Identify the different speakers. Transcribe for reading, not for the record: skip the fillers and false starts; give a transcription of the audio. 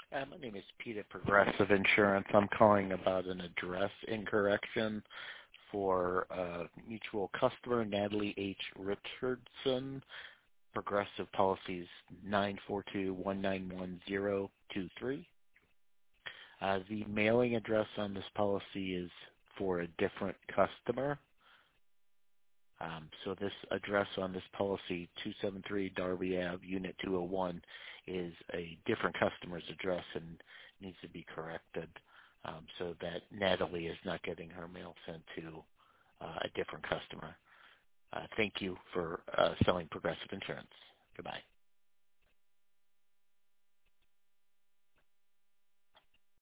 Speaker 1: My name is Pete at Progressive Insurance. I'm calling about an address incorrection for mutual customer Natalie H. Richardson. Progressive policies 942-191-023. The mailing address on this policy is for a different customer. So this address on this policy, 273 Darby Ave, Unit 201, is a different customer's address and needs to be corrected so that Natalie is not getting her mail sent to a different customer. Thank you for selling Progressive Insurance. Goodbye.